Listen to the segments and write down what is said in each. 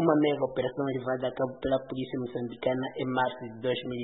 Uma mega operação levada a cabo pela polícia moçambicana em março de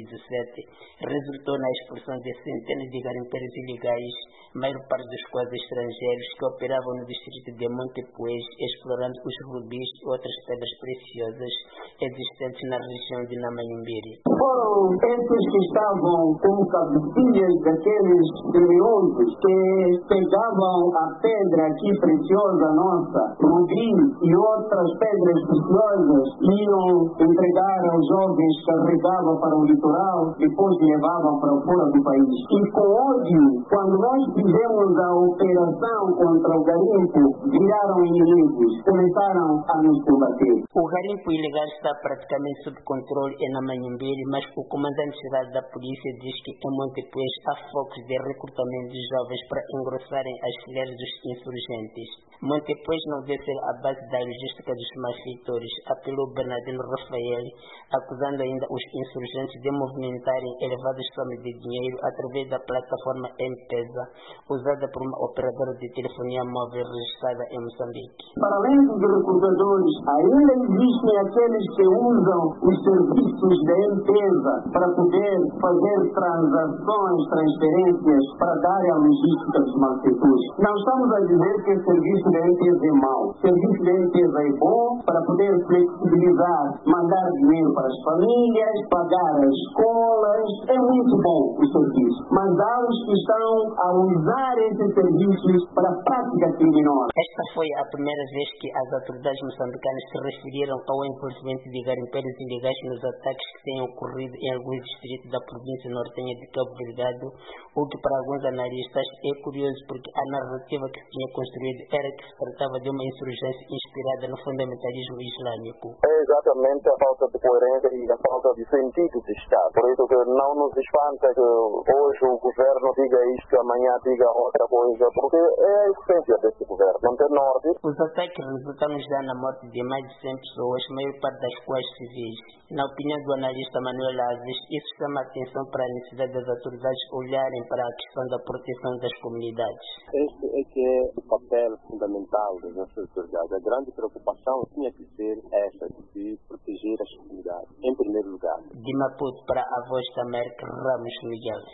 2017 resultou na expulsão de centenas de garimpeiros ilegais, a maior parte dos quais estrangeiros, que operavam no distrito de Montepuez, explorando os rubis e outras pedras preciosas existentes na região de Namanhumbiri. Foram esses que estavam como cabecilhas daqueles criminosos que pegavam a pedra aqui preciosa nossa, rubi e outras pedras preciosas, iam entregar aos jovens, carregavam para o litoral, depois levavam para fora do país. E com ódio, quando nós fizemos a operação contra o garimpo, viraram inimigos, começaram a nos combater. O garimpo ilegal está praticamente sob controle em Namanhumbiri, mas o comandante-geral da polícia diz que em Montepuez há focos de recrutamento de jovens para engrossarem as fileiras dos insurgentes. Montepuez não deve ser a base da logística dos malfeitores, apelou Bernardino Rafael, acusando ainda os insurgentes de movimentarem elevadas somas de dinheiro através da plataforma M-Pesa, usada por uma operadora de telefonia móvel registrada em Moçambique. Para além dos recrutadores, ainda existem aqueles que usam os serviços da M-Pesa para poder fazer transações, transferências, para dar a logística dos malfeitores. Não estamos a dizer que o serviço da M-Pesa é mau. O serviço da M-Pesa é bom para poder flexibilizar, mandar dinheiro para as famílias, pagar as escolas. É muito bom o serviço. Mas há os que estão a usar esses serviços para a prática criminosa. Esta foi a primeira vez que as autoridades moçambicanas se referiram ao envolvimento de garimpeiros ilegais nos ataques que têm ocorrido em alguns distritos da província nortenha de Cabo Delgado, o que para alguns analistas é curioso porque a narrativa que se tinha construído era que se tratava de uma insurgência inspirada no fundamentalismo islâmico. É exatamente a falta de coerência e a falta de sentido de Estado. Por isso que não nos espanta que hoje o governo diga isto, amanhã diga outra coisa, porque é a essência desse governo, não ter norte. Os ataques resultaram já na morte de mais de 100 pessoas, a maior parte das quais civis. Na opinião do analista Manuel Aziz, isso chama a atenção para a necessidade das autoridades olharem para a questão da proteção das comunidades. Este é que é o papel fundamental das nossas autoridades. A grande preocupação tinha que ser essa, de proteger as comunidades, em primeiro lugar. De Maputo para a Voz da América, Ramos Miguel.